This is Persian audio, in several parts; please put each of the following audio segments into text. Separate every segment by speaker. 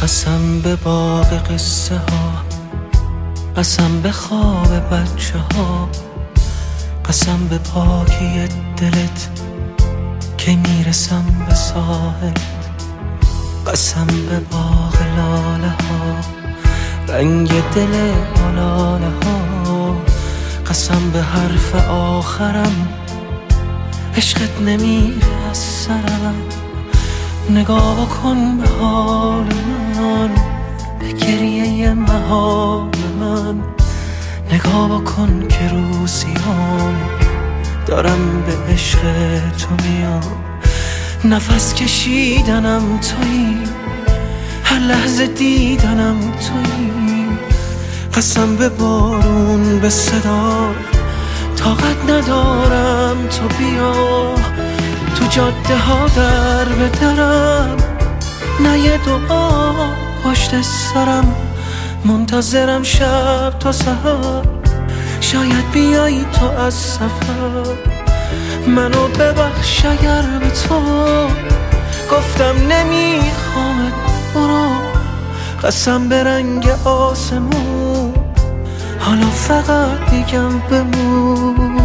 Speaker 1: قسم به باغ قصه ها، قسم به خواب بچه ها، قسم به پاکی دلت که میرسم به ساحلت، قسم به باغ لاله ها، رنگ دل آلاله ها، قسم به حرف آخرم عشقت نمیره از سرم. نگاه کن به حال من، به گریه محال من، نگاه کن که روزیام دارم به عشق تو میام. نفس کشیدنم تویی، هر لحظه دیدنم تویی، قسم به بارون به صدا، طاقت ندارم تو بیا تو جاده ها در به درم، نه یه دعا پشت سرم، منتظرم شب تا سحر، شاید بیایی تو از سفر. منو ببخش اگر به تو گفتم نمیخوامت برو، قسم به رنگ آسمون حالا فقط میگم بمون.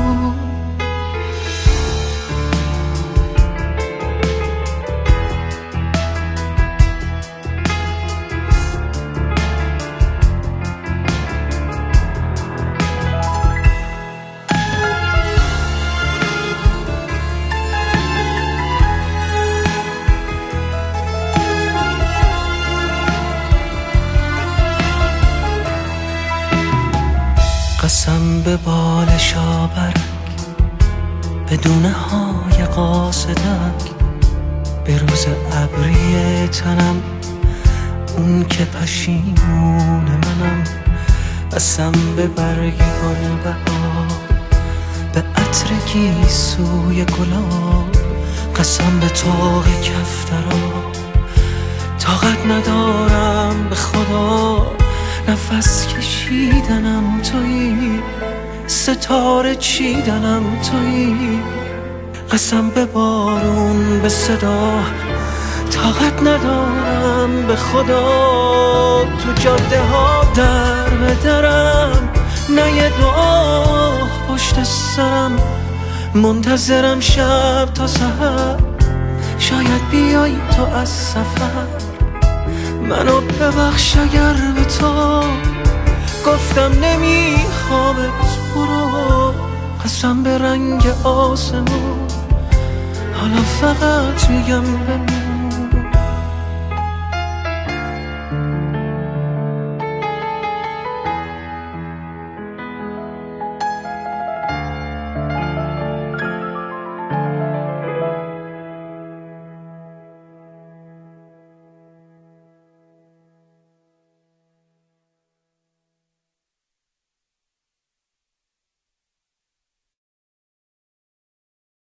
Speaker 1: قسم به بال شابرک، به دونه های قاصدک، به روز ابری تنم، اون که پشیمون منم. قسم به برگ گل بهار، به عطر گیسوی گلاب، قسم به طاق کفترا، طاقت ندارم به خدا، نفس کشیدنم تویی، ستاره چیدنم تویی، قسم به بارون به صدا، طاقت ندارم به خدا تو جاده ها در به درم، نه یه دعا پشت سرم، منتظرم شب تا سحر، شاید بیایی تو از سفر. منو ببخش اگر به تو گفتم نمیخوامت برو، قسم به رنگ آسمون حالا فقط میگم بمون.